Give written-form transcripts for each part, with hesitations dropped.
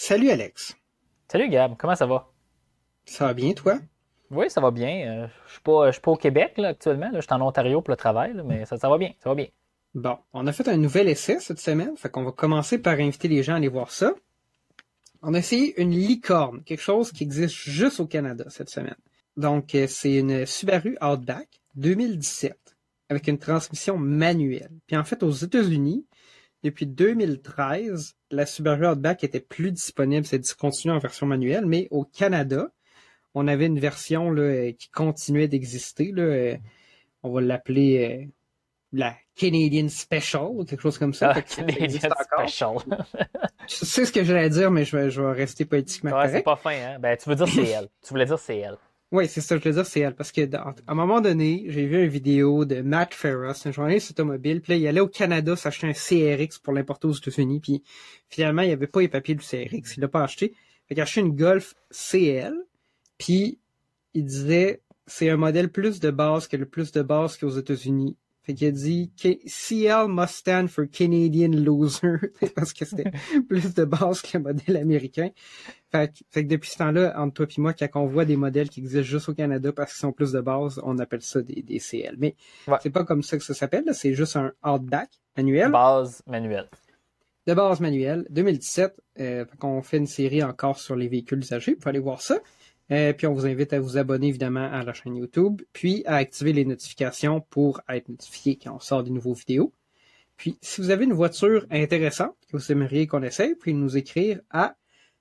Salut Alex, Salut Gab, comment ça va? ça va bien toi? Oui, ça va bien. Je suis pas au Québec là, actuellement. Là. Je suis en Ontario pour le travail, là, mais ça va bien, ça va bien. Bon, on a fait un nouvel essai cette semaine, fait qu'on va commencer par inviter les gens à aller voir ça. On a essayé une licorne, quelque chose qui existe juste au Canada cette semaine. Donc, c'est une Subaru Outback 2017 avec une transmission manuelle. Puis en fait, aux États-Unis, depuis 2013, la Subaru Outback était plus disponible, c'est discontinué en version manuelle, mais au Canada, on avait une version là, qui continuait d'exister. Là, on va l'appeler la Canadian Special ou quelque chose comme ça. Ah, Fait que ça existe Canadian encore. Special. Je sais ce que j'allais dire, mais je vais rester politiquement Ouais, c'est correct. pas fin, hein? Ben, tu veux dire c'est elle. Tu voulais dire c'est elle. Oui, c'est ça que je veux dire, c'est elle. Parce que à un moment donné, j'ai vu une vidéo de Matt Ferros, un journaliste automobile, puis là, il allait au Canada s'acheter un CRX pour l'importer aux États-Unis, puis finalement, il avait pas les papiers du CRX, il l'a pas acheté. Fait qu'il a acheté une Golf CL, puis il disait, c'est un modèle plus de base que le plus de base qu'aux États-Unis. Fait qu'il a dit CL must stand for Canadian Loser parce que c'était plus de base que le modèle américain. Fait que depuis ce temps-là, entre toi et moi, quand on voit des modèles qui existent juste au Canada parce qu'ils sont plus de base, on appelle ça des CL. Mais Ouais. c'est pas comme ça que ça s'appelle, là. C'est juste un Outback manuel, Base manuelle. de base manuel, 2017. Fait qu'on fait une série encore sur les véhicules usagés. Vous pouvez aller voir ça. Puis on vous invite à vous abonner évidemment à la chaîne YouTube, puis à activer les notifications pour être notifié quand on sort des nouveaux vidéos. Puis si vous avez une voiture intéressante que vous aimeriez qu'on essaye, vous pouvez nous écrire à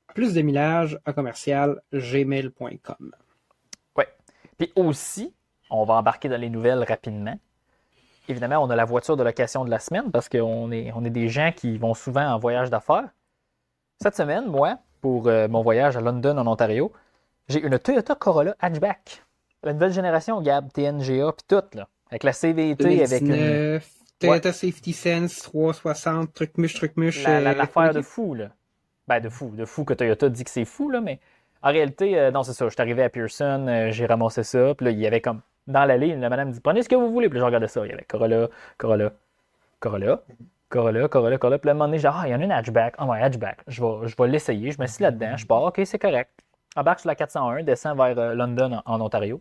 plusdemillage@gmail.com. Ouais. Puis aussi, on va embarquer dans les nouvelles rapidement. Évidemment, on a la voiture de location de la semaine parce qu'on est des gens qui vont souvent en voyage d'affaires. Cette semaine, moi, pour mon voyage à London, en Ontario, j'ai une Toyota Corolla Hatchback. La nouvelle génération, Gab, TNGA, puis tout, là. Avec la CVT, avec une... 2019, Ouais, Toyota Safety Sense 360, truc-muche, l'affaire de fou, là. Ben, de fou que Toyota dit que c'est fou, là, mais en réalité, non, c'est ça. Je suis arrivé à Pearson, j'ai ramassé ça, puis là, il y avait comme... Dans l'allée, la madame me dit, prenez ce que vous voulez, puis là, je regardais ça. Il y avait Corolla, Corolla, Corolla, Corolla, Corolla, Corolla. Puis là, à un moment donné, j'ai dit, il y en a une hatchback. Ah ouais, hatchback. Je vais l'essayer. Je me suis là-dedans. Je pars, OK, c'est correct. Embarque sur la 401, descends vers London, en Ontario.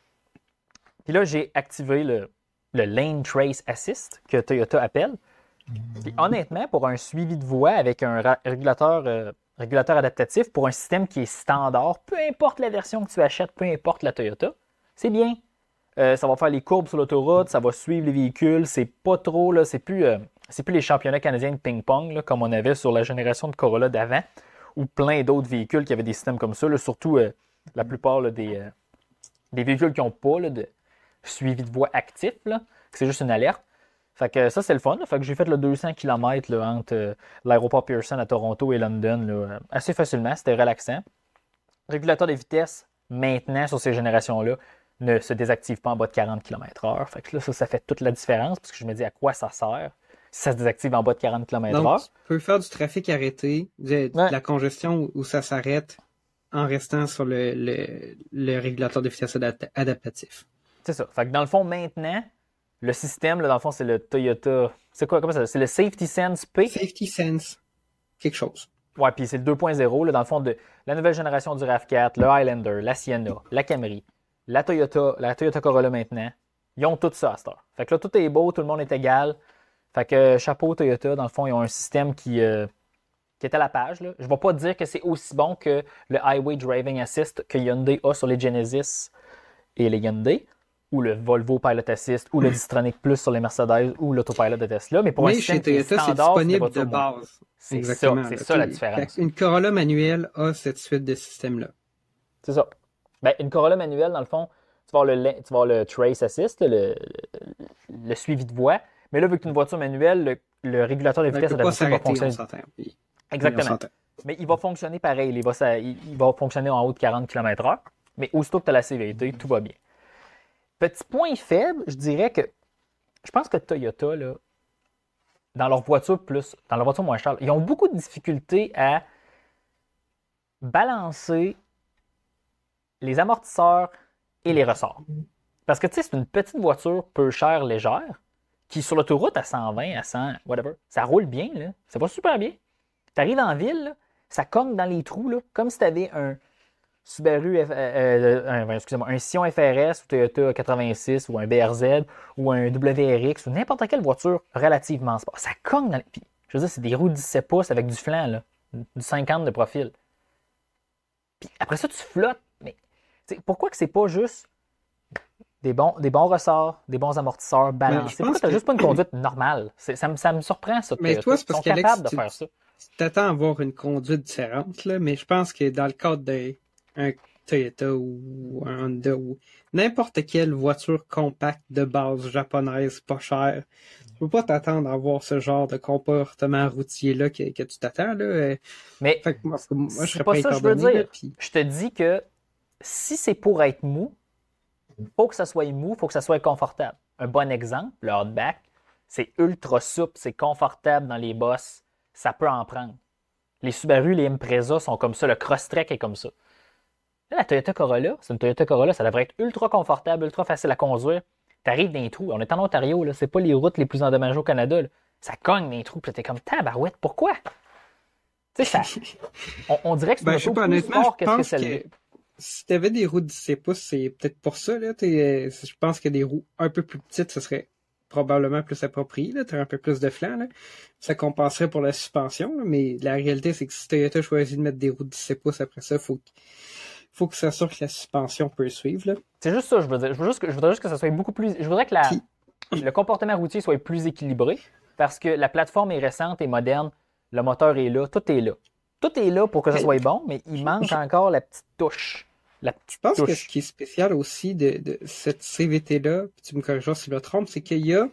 Puis là, j'ai activé le Lane Trace Assist que Toyota appelle. Puis honnêtement, pour un suivi de voie avec un régulateur adaptatif, pour un système qui est standard, peu importe la version que tu achètes, peu importe la Toyota, c'est bien. Ça va faire les courbes sur l'autoroute, ça va suivre les véhicules, c'est pas trop, là, c'est plus les championnats canadiens de ping-pong, là, comme on avait sur la génération de Corolla d'avant, ou plein d'autres véhicules qui avaient des systèmes comme ça, là, surtout la plupart là, des véhicules qui n'ont pas là, de suivi de voie actif, là, que c'est juste une alerte. Fait que ça, c'est le fun. Là. Fait que j'ai fait le 200 km là, entre l'aéroport Pearson à Toronto et London là, assez facilement. C'était relaxant. Régulateur de vitesse, maintenant, sur ces générations-là, ne se désactive pas en bas de 40 km/h. Fait que là, ça fait toute la différence parce que je me dis à quoi ça sert si ça se désactive en bas de 40 Donc, km/h. tu peux faire du trafic arrêté, de Ouais, la congestion où ça s'arrête en restant sur le régulateur de vitesse adaptatif. c'est ça. Fait que dans le fond, maintenant, le système, là, dans le fond, c'est le Toyota. C'est quoi, comment ça? C'est le Safety Sense P. Safety Sense, quelque chose. Ouais, puis c'est le 2.0, là, dans le fond, de la nouvelle génération du RAV4, le Highlander, la Sienna, la Camry, la Toyota Corolla maintenant. Ils ont tout ça à cette heure. Fait que là, tout est beau, tout le monde est égal. Fait que chapeau Toyota, dans le fond, ils ont un système qui est à la page. Là. Je ne vais pas dire que c'est aussi bon que le Highway Driving Assist que Hyundai a sur les Genesis et les Hyundai, ou le Volvo Pilot Assist, ou le Distronic Plus sur les Mercedes, ou l'Autopilot de Tesla. Mais pour un Mais chez système qui est Toyota, c'est standard, c'est des disponible de voitures moins. base. C'est Exactement. ça, c'est Là. ça la différence. Une Corolla manuelle a cette suite de systèmes-là. C'est ça. Ben, une Corolla manuelle, dans le fond, tu vas avoir le Trace Assist, le suivi de voie. Mais là, vu que tu une voiture manuelle, le régulateur de Il ne vitesse peut pas adaptatif va s'arrêter, on fonctionner. s'entend. Oui, on Exactement. s'entend. Mais il va fonctionner pareil. Il va fonctionner en haut de 40 km/h. Mais aussitôt que tu as la CVT, tout va bien. Petit point faible, je dirais que je pense que Toyota, là, dans leur voiture moins chère, ils ont beaucoup de difficultés à balancer les amortisseurs et les ressorts. Parce que tu sais, c'est une petite voiture peu chère, légère, qui sur l'autoroute à 120, à 100, whatever, ça roule bien, là. Ça va super bien. Tu arrives en ville, là, ça cogne dans les trous, là, comme si tu avais un Subaru, un Scion FRS ou Toyota 86 ou un BRZ ou un WRX ou n'importe quelle voiture relativement sport. Ça cogne dans les... Puis, je veux dire, c'est des roues de 17 pouces avec du flanc, là, du 50 de profil. Puis après ça, tu flottes. Mais pourquoi que c'est pas juste des bons ressorts, des bons amortisseurs balancés? Pourquoi tu n'as juste pas une conduite normale? Ça me surprend, ça. Mais toi, c'est parce qu'ils sont capables de faire ça. Tu t'attends à avoir une conduite différente, là, mais je pense que dans le cadre d'un Toyota ou un Honda ou n'importe quelle voiture compacte de base japonaise pas chère, tu peux pas t'attendre à avoir ce genre de comportement routier-là que tu t'attends. Là. Mais fait que moi, je serais pas ça que je veux dire. Là, puis... Je te dis que si c'est pour être mou, faut que ça soit mou, faut que ça soit confortable. Un bon exemple, le Outback, c'est ultra souple, c'est confortable dans les bosses. Ça peut en prendre. Les Subaru, les Impreza sont comme ça. Le Crosstrek est comme ça. Là, la Toyota Corolla, c'est une Toyota Corolla, ça devrait être ultra confortable, ultra facile à conduire. T'arrives dans les trous. On est en Ontario, là. C'est pas les routes les plus endommagées au Canada. Là. Ça cogne dans les trous. Puis t'es comme tabarouette. Pourquoi? Tu sais, on dirait que c'est un peu plus fort que ce que celle-là. Si t'avais des roues de 17 pouces, c'est peut-être pour ça. Là. Je pense que des roues un peu plus petites, ce serait probablement plus approprié, tu as un peu plus de flanc, là. Ça compenserait pour la suspension, là, mais la réalité, c'est que si Toyota choisit de mettre des roues de 17 pouces après ça, faut que ça s'assure que la suspension peut suivre. Là. C'est juste ça, je veux dire. Je voudrais juste que ça soit beaucoup plus... Je voudrais que le comportement routier soit plus équilibré, parce que la plateforme est récente et moderne, le moteur est là, tout est là. Tout est là pour que ça soit bon, mais il manque encore la petite touche. Je pense que ce qui est spécial aussi de cette CVT-là, puis tu me corrigeras si je me trompe, c'est qu'il y a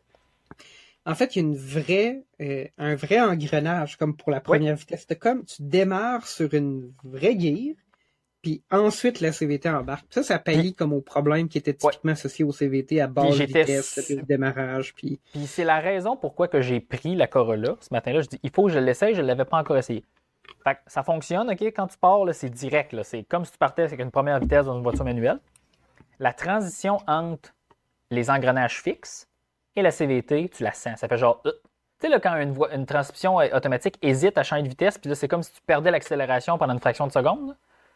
en fait, il y a un vrai engrenage comme pour la première vitesse. C'est comme tu démarres sur une vraie gear, puis ensuite la CVT embarque. Ça pallie comme au problème qui était typiquement associé au CVT à basse vitesse, le démarrage. Puis c'est la raison pourquoi que j'ai pris la Corolla. Ce matin-là, je dis il faut que je l'essaye, je ne l'avais pas encore essayé. Fait que ça fonctionne, OK? Quand tu pars, là, c'est direct. Là. C'est comme si tu partais avec une première vitesse dans une voiture manuelle. La transition entre les engrenages fixes et la CVT, tu la sens. Ça fait genre... Tu sais, là, quand une transmission automatique hésite à changer de vitesse, puis là, c'est comme si tu perdais l'accélération pendant une fraction de seconde. Là.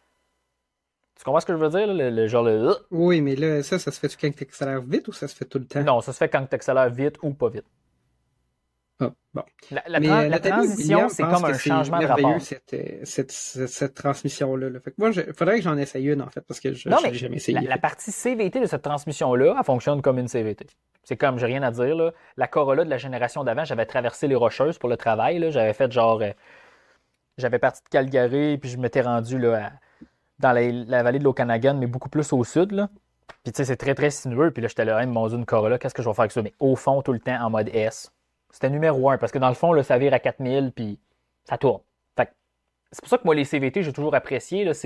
Tu comprends ce que je veux dire? Là? Le genre le... Oui, mais là, ça se fait-tu quand tu accélères vite ou ça se fait tout le temps? Non, ça se fait quand tu accélères vite ou pas vite. Ah, bon. La transition, c'est comme un changement de rapport. Cette transmission-là. Là. Fait que moi, faudrait que j'en essaye une, en fait, parce que je n'ai jamais essayé. La partie CVT de cette transmission-là, elle fonctionne comme une CVT. C'est comme, j'ai rien à dire, là. La Corolla de la génération d'avant, j'avais traversé les Rocheuses pour le travail, là. J'avais fait genre... j'avais parti de Calgary, puis je m'étais rendu là, dans la vallée de l'Okanagan, mais beaucoup plus au sud, là. Puis tu sais, c'est très, très sinueux. Puis là, j'étais là, mon Dieu, une Corolla, qu'est-ce que je vais faire avec ça? Mais au fond, tout le temps, en mode S. C'était numéro 1, parce que dans le fond, là, ça vire à 4000, puis ça tourne. Fait que, c'est pour ça que moi, les CVT, j'ai toujours apprécié. Là,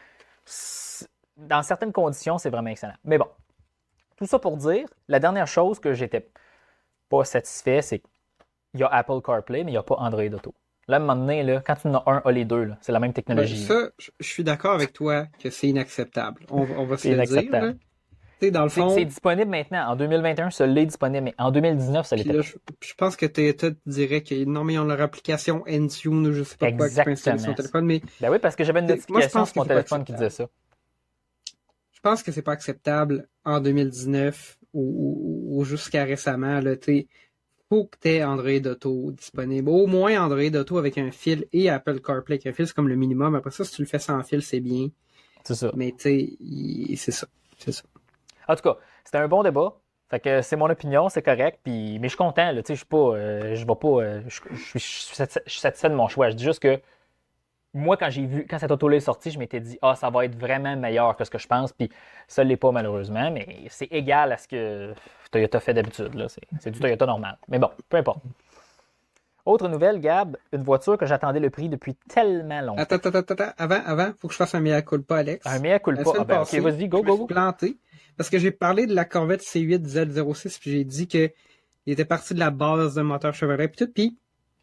dans certaines conditions, c'est vraiment excellent. Mais bon, tout ça pour dire, la dernière chose que j'étais pas satisfait, c'est qu'il y a Apple CarPlay, mais il n'y a pas Android Auto. Là, à un moment donné, là, quand tu en as un, a les deux. Là, c'est la même technologie. Ça, je suis d'accord avec toi que c'est inacceptable. On va se le dire. Là. Dans le fond, c'est disponible maintenant. En 2021, ça l'est disponible, mais en 2019, ça l'était pas. Je pense que Toyota dirait que non, mais ils ont leur application Entune ou je sais pas quoi qui peut installer sur ton téléphone. Mais ben oui, parce que j'avais une notification sur mon téléphone qui disait ça. Je pense que c'est pas acceptable en 2019 ou jusqu'à récemment. Il faut que tu aies Android Auto disponible. Au moins Android Auto avec un fil et Apple CarPlay avec un fil, c'est comme le minimum. Après ça, si tu le fais sans fil, c'est bien. C'est ça. Mais tu sais, c'est ça. En tout cas, c'était un bon débat. Fait que c'est mon opinion, c'est correct. Puis, mais je suis content. Là, je suis pas, je suis satisfait de mon choix. Je dis juste que moi, quand cette auto-là est sortie, je m'étais dit, ça va être vraiment meilleur que ce que je pense. Puis ça ne l'est pas malheureusement, mais c'est égal à ce que Toyota fait d'habitude. Là. C'est du Toyota normal. Mais bon, peu importe. Autre nouvelle, Gab, une voiture que j'attendais le prix depuis tellement longtemps. Attends. Avant, faut que je fasse un mea culpa, Alex. Un mea culpa. Ok, vas-y, go. Je me suis planté. Parce que j'ai parlé de la Corvette C8 Z06, puis j'ai dit que il était parti de la base d'un moteur Chevrolet, puis tout, puis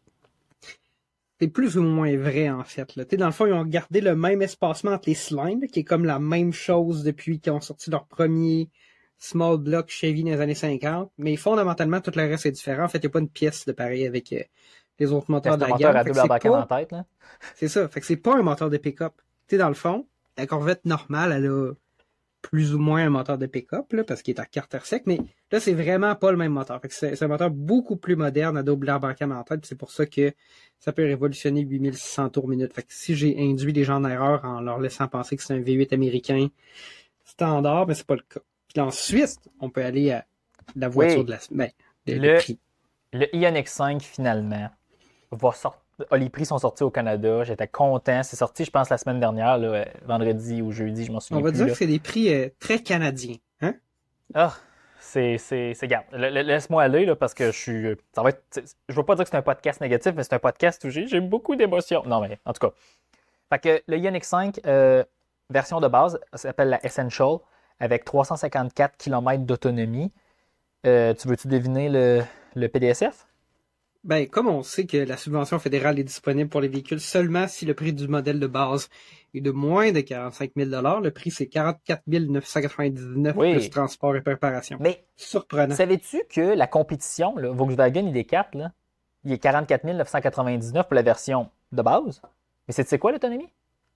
c'est plus ou moins vrai, en fait. Là. Dans le fond, ils ont gardé le même espacement entre les cylindres, qui est comme la même chose depuis qu'ils ont sorti leur premier small block Chevy dans les années 50, mais fondamentalement, tout le reste est différent. En fait, il n'y a pas une pièce de pareil avec les autres moteurs de C'est un la moteur gamme. à double embarquement en tête, là. C'est ça. Fait que c'est pas un moteur de pick-up. Tu sais, dans le fond, la Corvette normale, elle a plus ou moins un moteur de pick-up, là, parce qu'il est à carter sec, mais là, c'est vraiment pas le même moteur. Fait que c'est un moteur beaucoup plus moderne à double embarquement en tête. C'est pour ça que ça peut révolutionner 8600 tours minute. Fait que si j'ai induit les gens en erreur en leur laissant penser que c'est un V8 américain standard, ben c'est pas le cas. Puis ensuite, on peut aller à la voiture de la semaine. Le prix. Le Ioniq 5, finalement, va sortir. Les prix sont sortis au Canada. J'étais content. C'est sorti, je pense, la semaine dernière, là, vendredi ou jeudi, je m'en souviens plus. On va dire là. que c'est des prix très canadiens. Hein? Ah, garde. Laisse-moi aller, là, parce que ça va être. Je veux pas dire que c'est un podcast négatif, mais c'est un podcast où j'ai beaucoup d'émotions. Non, mais en tout cas. Fait que le Ioniq 5, version de base, ça s'appelle la Essential, avec 354 km d'autonomie. Tu veux-tu deviner le PDSF? Ben, comme on sait que la subvention fédérale est disponible pour les véhicules seulement si le prix du modèle de base est de moins de 45 000 le prix c'est 44 999 plus transport et préparation. Mais surprenant. Savais-tu que la compétition, là, Volkswagen ID4, là, il est 44 999 pour la version de base? Mais c'est quoi l'autonomie?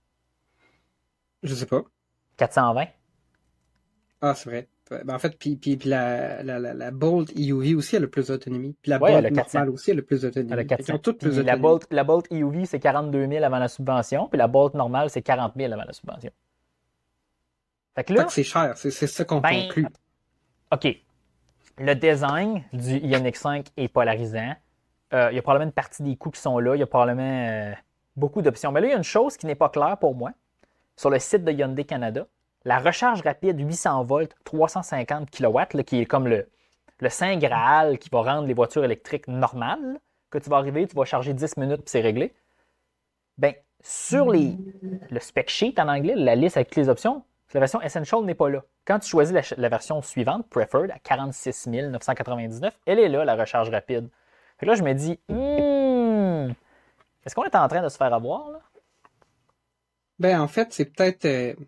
Je sais pas. 420. Ah, c'est vrai. Ben, en fait, puis la Bolt EUV aussi, elle a plus d'autonomie. Puis la Bolt normale aussi, elle a plus d'autonomie. Elle a 400. Ils ont toutes plus d'autonomie. La Bolt EUV, c'est 42 000 avant la subvention, puis la Bolt normale, c'est 40 000 avant la subvention. Fait que là... c'est cher, c'est ça qu'on conclut. OK. Le design du Ioniq 5 est polarisant. Il y a probablement une partie des coûts qui sont là. Il y a probablement beaucoup d'options. Mais là, il y a une chose qui n'est pas claire pour moi. Sur le site de Hyundai Canada, la recharge rapide 800 volts, 350 kW, là, qui est comme le Saint Graal qui va rendre les voitures électriques normales, là, que tu vas arriver, tu vas charger 10 minutes puis c'est réglé. Ben, sur le spec sheet en anglais, la liste avec toutes les options, la version Essential n'est pas là. Quand tu choisis la version suivante, Preferred, à 46 999, elle est là, la recharge rapide. Fait que là, je me dis, est-ce qu'on est en train de se faire avoir, là? Ben, en fait, c'est peut-être...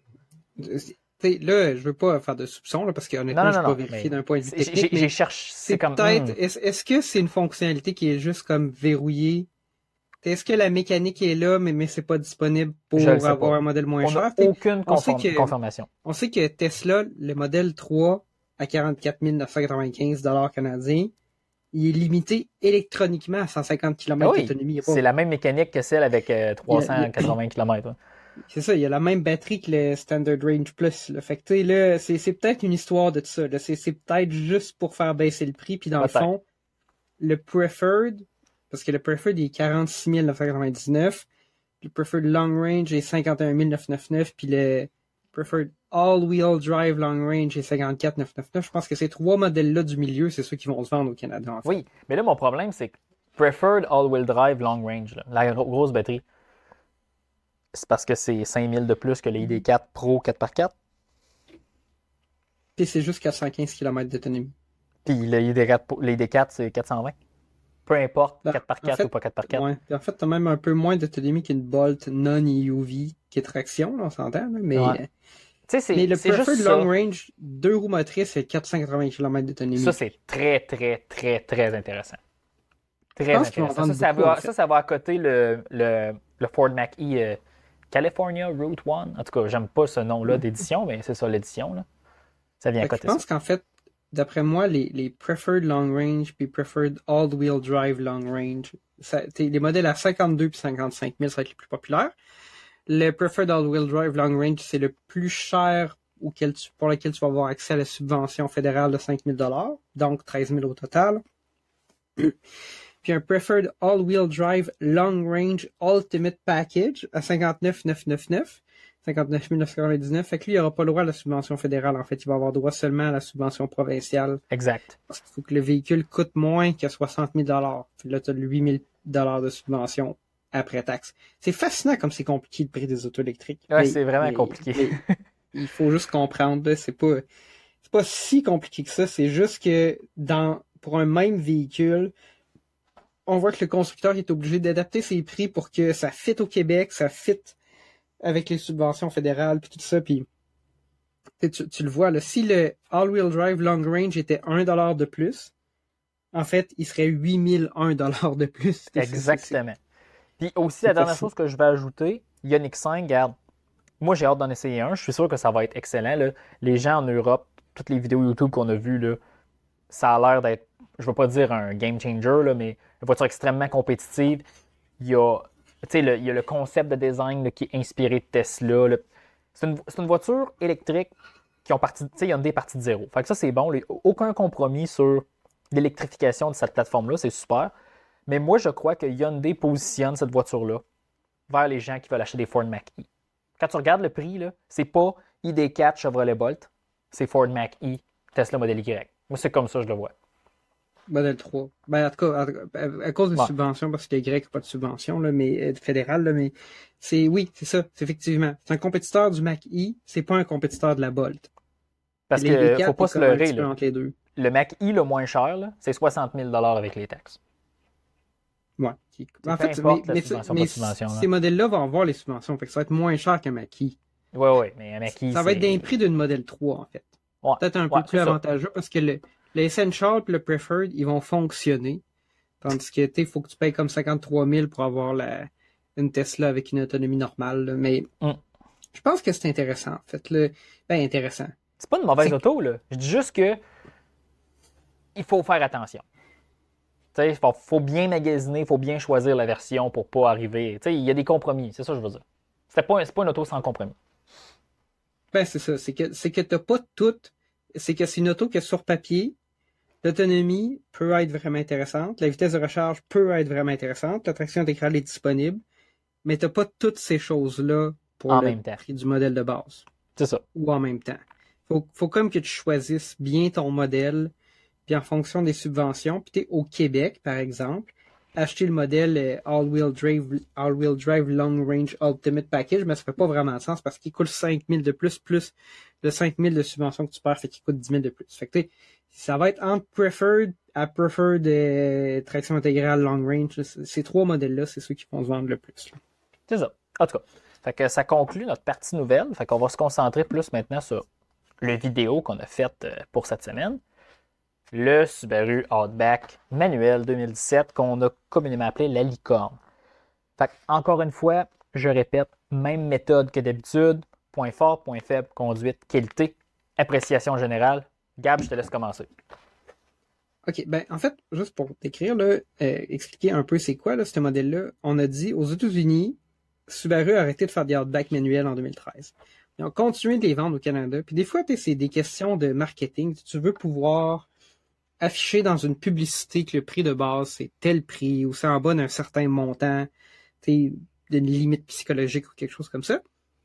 là, je veux pas faire de soupçons, là, parce qu'honnêtement, je peux pas vérifier d'un point de vue technique. J'ai cherché, c'est comme... peut-être... Est-ce que c'est une fonctionnalité qui est juste comme verrouillée? Est-ce que la mécanique est là, mais c'est pas disponible pour avoir un modèle moins cher? On n'a aucune confirmation. On sait que Tesla, le modèle 3 à 44 995 $ canadiens, il est limité électroniquement à 150 km d'autonomie. C'est la même mécanique que celle avec 380 km. C'est ça, il y a la même batterie que le Standard Range Plus. Là. Fait que, tu sais, là, c'est peut-être une histoire de ça. Là. C'est peut-être juste pour faire baisser le prix. Puis dans le fond, le Preferred, parce que le Preferred il est 46 999, le Preferred Long Range est 51 999, puis le Preferred All-Wheel Drive Long Range est 54 999. Je pense que ces trois modèles-là du milieu, c'est ceux qui vont se vendre au Canada. En fait. Oui, mais là, mon problème, c'est que Preferred All-Wheel Drive Long Range, là, la grosse batterie, c'est parce que c'est 5000 de plus que les ID4 Pro 4x4. Puis c'est juste 415 km d'autonomie. Puis les ID4, c'est 420. Peu importe, 4x4 ou pas 4x4. Ouais. En fait, t'as même un peu moins d'autonomie qu'une Bolt non-EUV qui est traction, là, on s'entend. Là, mais, mais le Preferred Long Range, 2 roues motrices, c'est 480 km d'autonomie. Ça, c'est très, très, très, très intéressant. Très intéressant. Ça va à côté le Ford Mach-E California Route 1. En tout cas, j'aime pas ce nom-là d'édition, mais c'est ça l'édition. Là. Ça vient à côté. Je pense qu'en fait, d'après moi, les Preferred Long Range puis Preferred All-Wheel Drive Long Range, les modèles à 52 puis 55 000 seraient les plus populaires. Le Preferred All-Wheel Drive Long Range, c'est le plus cher pour lequel tu vas avoir accès à la subvention fédérale de 5 000 $, donc 13 000 au total. Puis un Preferred All-Wheel Drive Long Range Ultimate Package à 59 999. 59 999. Fait que lui, il n'aura pas le droit à la subvention fédérale. En fait, il va avoir droit seulement à la subvention provinciale. Exact. Parce qu'il faut que le véhicule coûte moins que 60 000 $. Puis là, tu as 8 000 $ de subvention après taxe. C'est fascinant comme c'est compliqué le prix des autos électriques. Ouais, c'est vraiment compliqué. Il faut juste comprendre, là, c'est pas si compliqué que ça. C'est juste que pour un même véhicule, on voit que le constructeur est obligé d'adapter ses prix pour que ça fit au Québec, ça fit avec les subventions fédérales puis tout ça. Puis tu le vois, là, si le All-Wheel Drive Long Range était $1 de plus, en fait, il serait 8001 $ de plus. Exactement. Puis aussi, la dernière chose que je vais ajouter, Ioniq 5, regarde, moi j'ai hâte d'en essayer un. Je suis sûr que ça va être excellent. Là. Les gens en Europe, toutes les vidéos YouTube qu'on a vues, là, ça a l'air d'être, je ne vais pas dire un game changer, là, mais une voiture extrêmement compétitive. Il y a, il y a le concept de design là, qui est inspiré de Tesla. Là. C'est une voiture électrique qui ont parti, il y a des parties de zéro. Fait que ça, c'est bon. Là, aucun compromis sur l'électrification de cette plateforme-là, c'est super. Mais moi, je crois que Hyundai positionne cette voiture-là vers les gens qui veulent acheter des Ford Mach-E. Quand tu regardes le prix, là, c'est pas ID4 Chevrolet Bolt, c'est Ford Mach-E Tesla Model Y. Moi, c'est comme ça que je le vois. Model 3. Ben, en tout cas, à cause des subventions, parce que le Y n'a pas de subvention, là, mais fédérale, là, mais oui, c'est ça, c'est effectivement. C'est un compétiteur du Mach-E, c'est pas un compétiteur de la Bolt. Parce qu'il ne faut pas se leurrer. Entre les deux. Le Mach-E le moins cher, là, c'est 60 000 $ avec les taxes. Ouais. En fait, mais ces modèles-là vont avoir les subventions, fait que ça va être moins cher qu'un Mach-E. Oui, mais un Mach-E, ça va être d'un prix d'une Model 3, en fait. Ouais, peut-être un peu plus avantageux, parce que le Essential et le Preferred, ils vont fonctionner. Tandis que, il faut que tu payes comme 53 000 pour avoir une Tesla avec une autonomie normale. Là. Mais je pense que c'est intéressant, en fait. Ben, intéressant. C'est pas une mauvaise auto, là. Je dis juste que il faut faire attention. Il faut bien magasiner, il faut bien choisir la version pour pas arriver. Il y a des compromis, c'est ça que je veux dire. C'est pas une auto sans compromis. Ben, c'est ça. C'est que t'as pas tout. C'est que c'est une auto que sur papier, l'autonomie peut être vraiment intéressante, la vitesse de recharge peut être vraiment intéressante, la traction intégrale est disponible, mais t'as pas toutes ces choses-là pour le prix du modèle de base. C'est ça. Ou en même temps. Faut comme que tu choisisses bien ton modèle, puis en fonction des subventions, puis t'es au Québec, par exemple, acheter le modèle All-Wheel Drive Long Range Ultimate Package, mais ça fait pas vraiment de sens parce qu'il coûte 5 000 de plus le 5 000 de subvention que tu perds, fait qu'il coûte 10 000 de plus. Fait que ça va être entre Preferred à Preferred traction intégrale Long Range. Ces trois modèles-là, c'est ceux qui vont se vendre le plus. Là. C'est ça. En tout cas, fait que ça conclut notre partie nouvelle. Fait qu'on va se concentrer plus maintenant sur le vidéo qu'on a fait pour cette semaine. Le Subaru Outback manuel 2017 qu'on a communément appelé la licorne. Fait encore une fois, je répète, même méthode que d'habitude. Point fort, point faible, conduite, qualité, appréciation générale. Gab, je te laisse commencer. OK, ben en fait, juste pour t'écrire, expliquer un peu c'est quoi là, ce modèle-là, on a dit aux États-Unis, Subaru a arrêté de faire des Outback manuels en 2013. Ils ont continué de les vendre au Canada. Puis des fois, c'est des questions de marketing. Si tu veux pouvoir afficher dans une publicité que le prix de base, c'est tel prix, ou c'est en bas d'un certain montant, d'une limite psychologique ou quelque chose comme ça.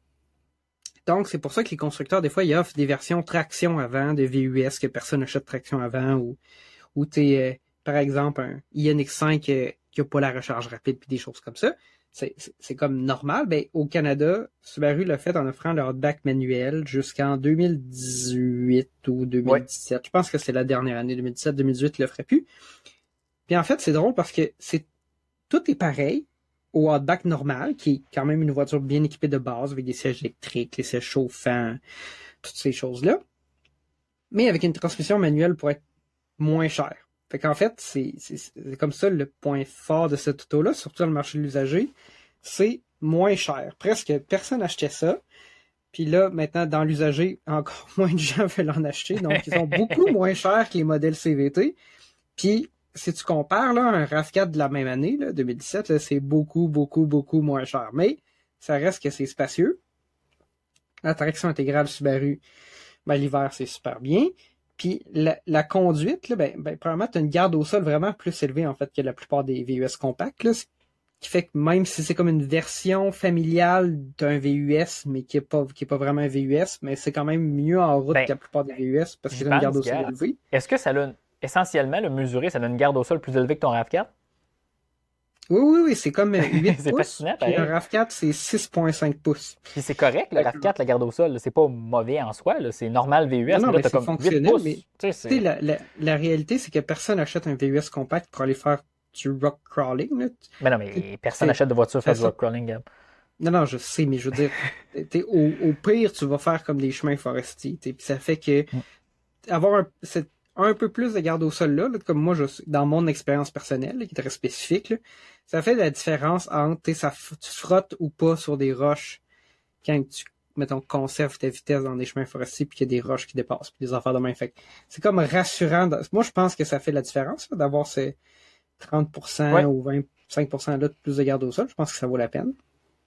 Donc, c'est pour ça que les constructeurs, des fois, ils offrent des versions traction avant de VUS que personne n'achète traction avant, ou par exemple, un Ioniq 5 qui n'a pas la recharge rapide, puis des choses comme ça. C'est comme normal. Ben, au Canada, Subaru l'a fait en offrant le Outback manuel jusqu'en 2018 ou 2017. Ouais. Je pense que c'est la dernière année, 2017-2018, il le ferait plus. Puis en fait, c'est drôle parce que tout est pareil au Outback normal, qui est quand même une voiture bien équipée de base, avec des sièges électriques, les sièges chauffants, toutes ces choses-là. Mais avec une transmission manuelle pour être moins chère. Fait qu'en fait, c'est comme ça le point fort de cette auto-là, surtout dans le marché de l'usager, c'est moins cher. Presque personne n'achetait ça. Puis là, maintenant, dans l'usager, encore moins de gens veulent en acheter. Donc, ils sont beaucoup moins chers que les modèles CVT. Puis, si tu compares là, un RAV4 de la même année, là, 2017, là, c'est beaucoup, beaucoup, beaucoup moins cher. Mais ça reste que c'est spacieux. La traction intégrale Subaru, ben, l'hiver, c'est super bien. Puis la conduite, là, probablement, tu as une garde au sol vraiment plus élevée en fait que la plupart des VUS compacts. Là, ce qui fait que même si c'est comme une version familiale d'un VUS, mais qui est pas vraiment un VUS, mais c'est quand même mieux en route que la plupart des VUS parce que c'est une garde au sol élevée. Est-ce que ça a essentiellement le mesuré, ça a une garde au sol plus élevée que ton RAV4? Oui, c'est comme 8 c'est pouces. Fascinant, puis un RAV4, c'est 6,5 pouces. Puis c'est correct, le RAV4, la garde au sol, c'est pas mauvais en soi, là, c'est normal VUS, non, mais là, t'as c'est comme 8 pouces. Mais la réalité, c'est que personne n'achète un VUS compact pour aller faire du rock crawling. Là. Mais non, mais personne n'achète de voiture pour faire du rock crawling, Gab. Non, je sais, mais je veux dire, au pire, tu vas faire comme des chemins forestiers. Puis ça fait que avoir un peu plus de garde au sol là, comme moi, dans mon expérience personnelle, là, qui est très spécifique, là, ça fait la différence entre, tu frottes ou pas sur des roches quand tu, mettons, conserves ta vitesse dans des chemins forestiers puis qu'il y a des roches qui dépassent puis des affaires de main. Fait que c'est comme rassurant. Moi, je pense que ça fait la différence là, d'avoir ces 30% ou 25% là de plus de garde au sol. Je pense que ça vaut la peine.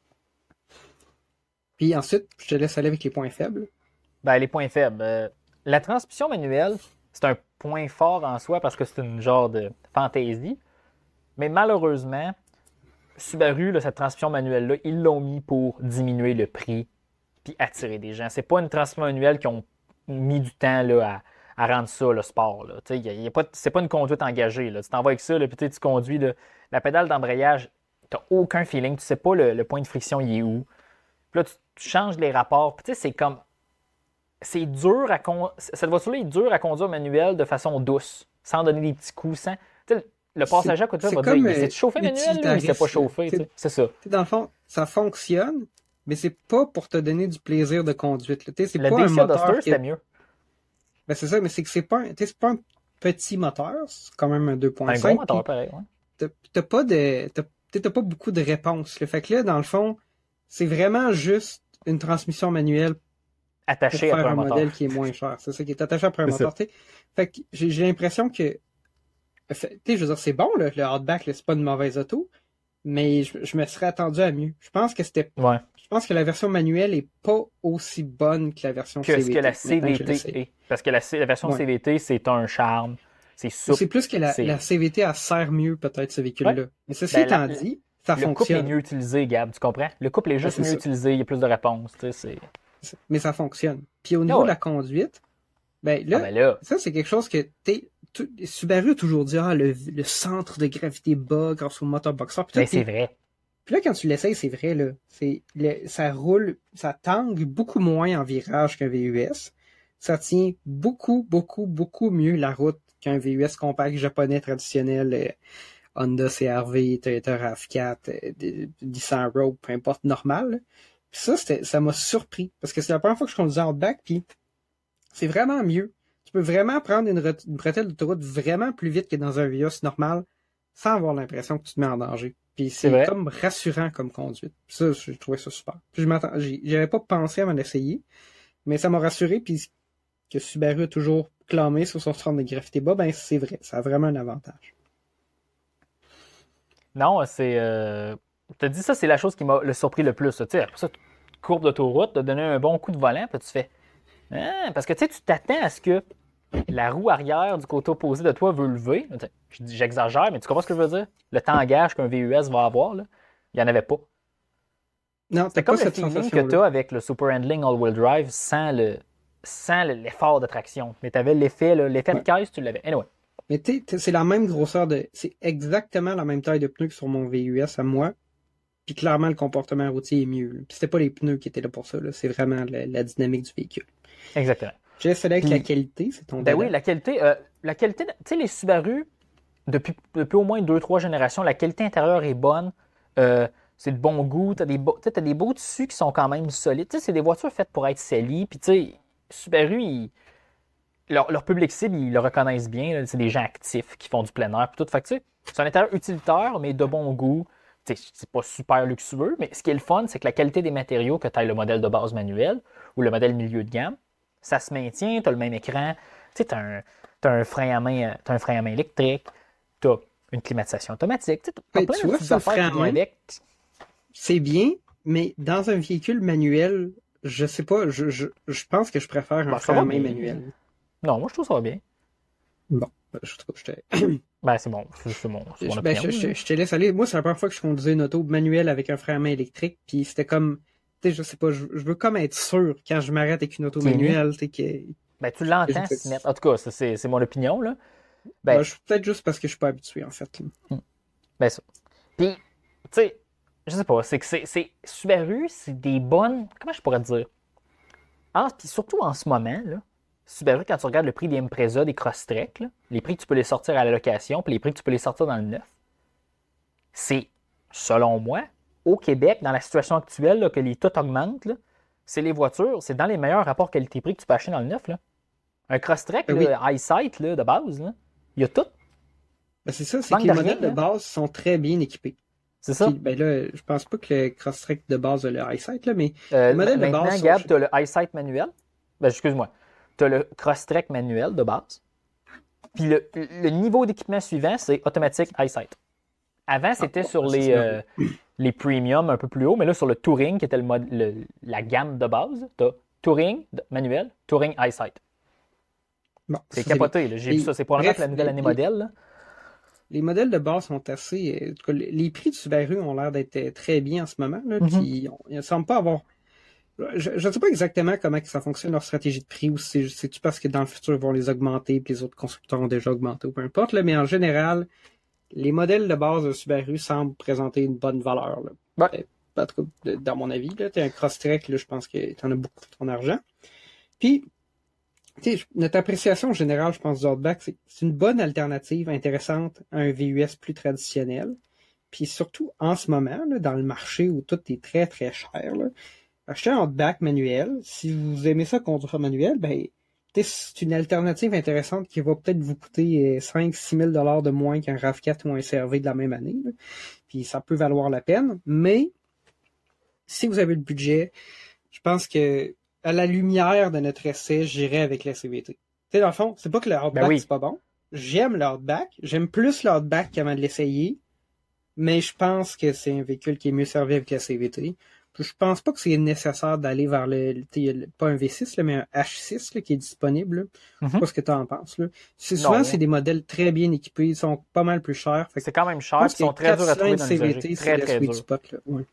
Puis ensuite, je te laisse aller avec les points faibles. Ben, les points faibles. La transmission manuelle, c'est un point fort en soi parce que c'est une genre de fantaisie. Mais malheureusement, Subaru, là, cette transmission manuelle-là, ils l'ont mis pour diminuer le prix puis attirer des gens. C'est pas une transmission manuelle qui ont mis du temps là, à rendre ça le sport. Là. C'est pas une conduite engagée. Là. Tu t'en vas avec ça, là, puis tu conduis. Là, la pédale d'embrayage, tu n'as aucun feeling. Tu sais pas le point de friction, il est où. Puis là, tu changes les rapports. Puis c'est comme... C'est dur à cette voiture-là est dure à conduire manuel de façon douce, sans donner des petits coups, sans... Le passager à côté va dire, il s'est chauffé manuel ou il s'est pas chauffé? C'est ça. Dans le fond, ça fonctionne, mais c'est pas pour te donner du plaisir de conduite. C'est le pas Dacia Duster, c'était mieux. Ben c'est ça, mais c'est que c'est pas un petit moteur, c'est quand même un 2.5. Un gros moteur, pareil, ouais. T'as pas beaucoup de réponses. Le fait que là, dans le fond, c'est vraiment juste une transmission manuelle attaché pour faire après un modèle qui est moins cher. C'est ça qui est attaché après un moteur. Fait que j'ai l'impression que je veux dire, c'est bon, là, le Outback, c'est pas une mauvaise auto, mais je me serais attendu à mieux. Je pense que je pense que la version manuelle est pas aussi bonne que la version CVT. Que la CVT est. Parce que la version CVT, c'est un charme. C'est souple. C'est plus que la CVT, elle sert mieux, peut-être, ce véhicule-là. Mais ceci étant dit, ça fonctionne. Le couple est mieux utilisé, Gab, tu comprends? Le couple est juste mieux utilisé, il y a plus de réponses. Mais ça fonctionne. Puis au niveau de la conduite, ça, c'est quelque chose que Subaru a toujours dit, le centre de gravité bas grâce au moteur boxer. C'est vrai. Puis là, quand tu l'essayes, c'est vrai, là. Ça roule, ça tangue beaucoup moins en virage qu'un VUS. Ça tient beaucoup, beaucoup, beaucoup mieux la route qu'un VUS compact japonais traditionnel, Honda CR-V, Toyota RAV4, Nissan Rogue, peu importe, normal. Puis ça m'a surpris, parce que c'est la première fois que je conduisais en Outback, puis c'est vraiment mieux. Tu peux vraiment prendre une bretelle d'autoroute vraiment plus vite que dans un VUS normal, sans avoir l'impression que tu te mets en danger. Puis c'est comme rassurant comme conduite. Puis ça, je trouvais ça super. Puis j'avais pas pensé à m'en essayer, mais ça m'a rassuré, puis que Subaru a toujours clamé sur son centre de gravité bas, ben c'est vrai, ça a vraiment un avantage. Non, c'est... Je te dis ça, c'est la chose qui m'a surpris le plus. Tu sais, après ça, courbe d'autoroute, t'as donné un bon coup de volant, puis tu fais... parce que tu sais, tu t'attends à ce que la roue arrière du côté opposé de toi veut lever. J'exagère, mais tu comprends ce que je veux dire? Le tangage qu'un VUS va avoir, là, il n'y en avait pas. Non, c'est comme le feeling que tu as avec le Super Handling All-Wheel Drive sans l'effort de traction. Mais tu avais l'effet de caisse, tu l'avais. Anyway. Mais c'est la même grosseur c'est exactement la même taille de pneus que sur mon VUS à moi. Puis clairement, le comportement routier est mieux. Puis c'était pas les pneus qui étaient là pour ça. Là. C'est vraiment la dynamique du véhicule. Exactement. J'ai essayé avec la qualité, c'est ton oui, la qualité, tu sais, les Subaru, depuis au moins 2-3 générations, la qualité intérieure est bonne. C'est de bon goût. T'as des beaux tissus qui sont quand même solides. Tu sais, c'est des voitures faites pour être salies. Puis tu sais, Subaru, leur public cible, ils le reconnaissent bien. Là. C'est des gens actifs qui font du plein air. Puis tout. Fait que tu sais, c'est un intérieur utilitaire, mais de bon goût. Tu sais, c'est pas super luxueux, mais ce qui est le fun, c'est que la qualité des matériaux, que tu as le modèle de base manuel ou le modèle milieu de gamme, ça se maintient, tu as le même écran, tu sais, t'as un frein à main électrique, tu as une climatisation automatique, tu as plein de petites affaires qui viennent avec. C'est bien, mais dans un véhicule manuel, je sais pas, je pense que je préfère un frein à main manuel. Non, moi je trouve ça va bien. Bon, je trouve que c'est bon, c'est mon opinion. Je te laisse aller. Moi, c'est la première fois que je conduisais une auto manuelle avec un frein à main électrique, puis c'était comme... Tu sais, je sais pas, je veux comme être sûr quand je m'arrête avec une auto manuelle, tu sais, que... tu l'entends, net. En tout cas, ça, c'est mon opinion, là. Peut-être juste parce que je suis pas habitué, en fait. Ça. Puis, tu sais, je sais pas, c'est que c'est Subaru, c'est des bonnes... Comment je pourrais te dire? Puis surtout en ce moment, là, Subaru, quand tu regardes le prix des Impreza, des Crosstrek, les prix que tu peux les sortir à la location, puis les prix que tu peux les sortir dans le neuf, c'est, selon moi, au Québec, dans la situation actuelle, là, que les taux augmentent, là, c'est les voitures, c'est dans les meilleurs rapports qualité-prix que tu peux acheter dans le neuf. Là. Un Crosstrek, Oui. EyeSight, là, de base, là, il y a tout. Ben, c'est ça, c'est Manque que les de rien, modèles de hein. base sont très bien équipés. C'est ça. Puis, ben là, je pense pas que le Crosstrek de base a le EyeSight, là, mais les modèles de Maintenant, base Gab, tu as le EyeSight manuel. Ben, excuse-moi. Tu as le Crosstrek manuel de base. Puis le niveau d'équipement suivant, c'est automatique EyeSight. Avant, c'était sur les premium un peu plus haut, mais là, sur le Touring, qui était la gamme de base, tu as Touring manuel, Touring EyeSight. bon, C'est ça, capoté, là. J'ai vu ça. C'est probablement bref, la nouvelle année modèle, là. les modèles de base sont assez. En tout cas, les prix de Subaru ont l'air d'être très bien en ce moment. Là, Mhm. Puis ils ne semblent pas avoir. Je ne sais pas exactement comment ça fonctionne leur stratégie de prix ou si c'est-tu parce que dans le futur ils vont les augmenter puis les autres constructeurs ont déjà augmenté ou peu importe. Là, mais en général, les modèles de base de Subaru semblent présenter une bonne valeur. Là. Ouais. En tout cas, dans mon avis, tu as un Crosstrek, là, je pense que tu en as beaucoup pour ton argent. Puis, notre appréciation générale, je pense, du Outback, c'est une bonne alternative intéressante à un VUS plus traditionnel. Puis surtout, en ce moment, là, dans le marché où tout est très, très cher, là, acheter un Outback manuel, si vous aimez ça conduire manuel, ben, c'est une alternative intéressante qui va peut-être vous coûter 5-6 000 $ de moins qu'un RAV4 ou un CR-V de la même année. Là. Puis ça peut valoir la peine. Mais si vous avez le budget, je pense que à la lumière de notre essai, j'irai avec la CVT. Tu sais, dans le fond, c'est pas que le Outback, c'est pas bon. J'aime le Outback. J'aime plus le Outback qu'avant de l'essayer. Mais je pense que c'est un véhicule qui est mieux servi avec la CVT. Je pense pas que c'est nécessaire d'aller vers pas un V6, là, mais un H6 là, qui est disponible. Là. Je sais pas ce que tu en penses. Là. Souvent, c'est des modèles très bien équipés, ils sont pas mal plus chers. C'est quand même cher, ils sont très durs à trouver dans le CVT. C'est le sweet spot. Là. Ouais.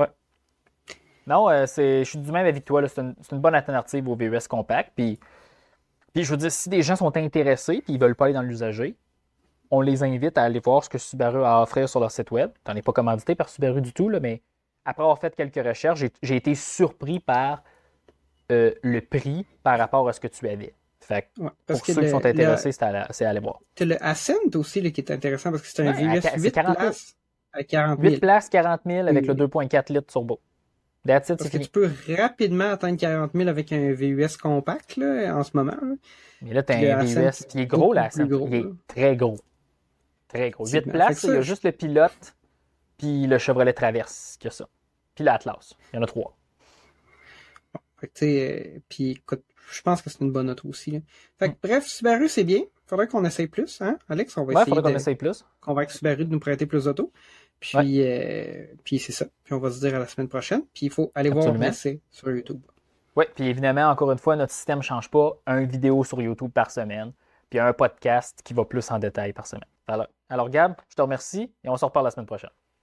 Non, je suis du même avis que toi. Là. C'est une bonne alternative au VUS compact. Puis je veux dire, si des gens sont intéressés et ils veulent pas aller dans l'usager, on les invite à aller voir ce que Subaru a à offrir sur leur site web. Tu n'en es pas commandité par Subaru du tout, là, mais après avoir fait quelques recherches, j'ai été surpris par le prix par rapport à ce que tu avais. Fait que pour ceux qui sont intéressés, c'est à aller voir. Tu as le Ascent aussi là, qui est intéressant parce que c'est un VUS 8 places à 40 000. 8 places, 40 000 avec le 2.4 litres turbo. That's it, parce que tu peux rapidement atteindre 40 000 avec un VUS compact là, en ce moment. Là. Mais là, tu as un VUS qui est gros, là, il est très gros. Très gros. 8 places, il y a juste le pilote puis le Chevrolet Traverse qui a ça. Puis l'Atlas. Il y en a 3. Puis écoute, je pense que c'est une bonne auto aussi. Là. Fait que, bref, Subaru, c'est bien. Faudrait qu'on essaye plus, hein, Alex? On va essayer qu'on essaye plus. Convaincre Subaru de nous prêter plus d'autos. Puis, puis c'est ça. Puis on va se dire à la semaine prochaine. Puis il faut aller voir l'essai sur YouTube. Oui, puis évidemment, encore une fois, notre système ne change pas. Une vidéo sur YouTube par semaine, puis un podcast qui va plus en détail par semaine. Alors Gab, je te remercie et on se reparle la semaine prochaine.